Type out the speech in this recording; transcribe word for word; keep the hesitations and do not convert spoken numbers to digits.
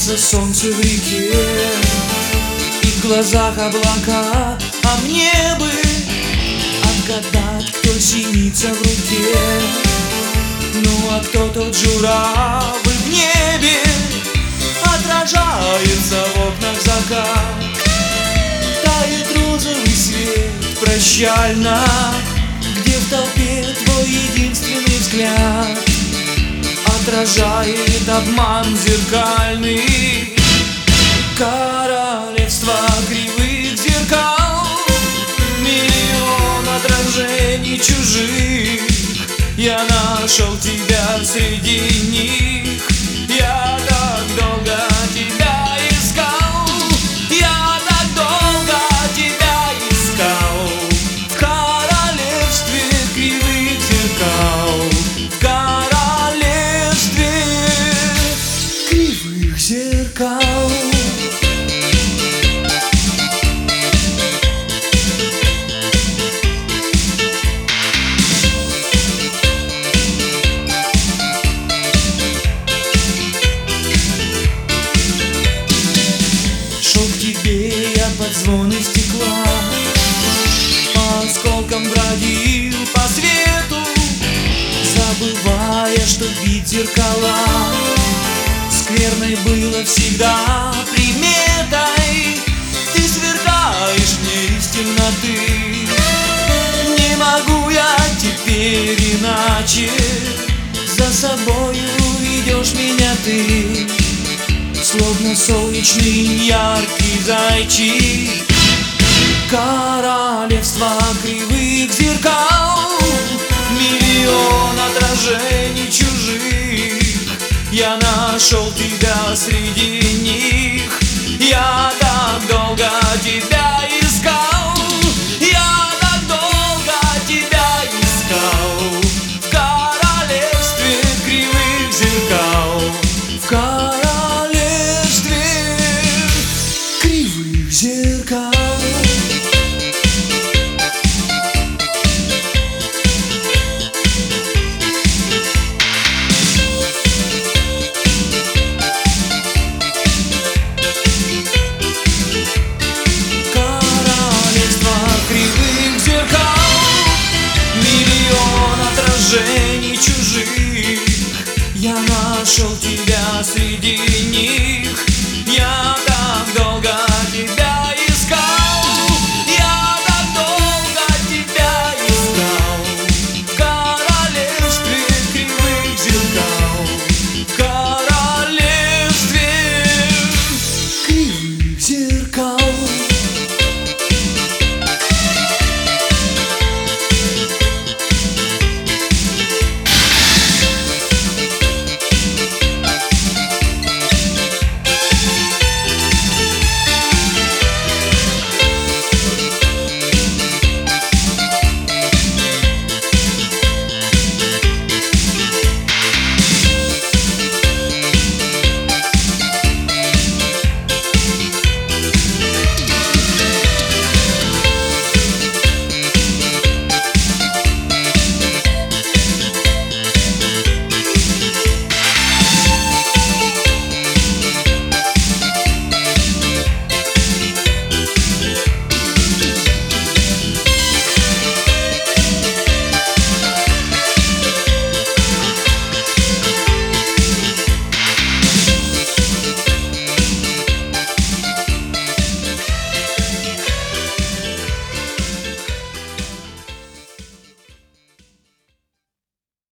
Отражается солнце в реке, и в глазах облака, а мне бы отгадать, кто синица в руке. Ну а кто тот журавль в небе, отражается в окнах закат. Тает розовый свет прощально, где в толпе твой единственный взгляд отражает обман зеркальный. Королевство кривых зеркал, миллион отражений чужих. Я нашел тебя среди них, я так долго тебя искал, я так долго тебя искал. В королевстве кривых зеркал, в королевстве кривых зеркал. Под звоны стекла по осколкам бродил по свету, забывая, что бить зеркала скверной было всегда приметой. Ты сверкаешь мне из темноты, не могу я теперь иначе. За собою ведешь меня ты, словно солнечный яркий зайчик. Королевство кривых зеркал, миллион отражений чужих. Я нашел тебя среди них, я так долго тебя искал, я так долго тебя искал. В королевстве кривых зеркал, в королевстве кривых зеркал. Королевство кривых зеркал, миллион отражений чужих. Я нашел тебя среди них, я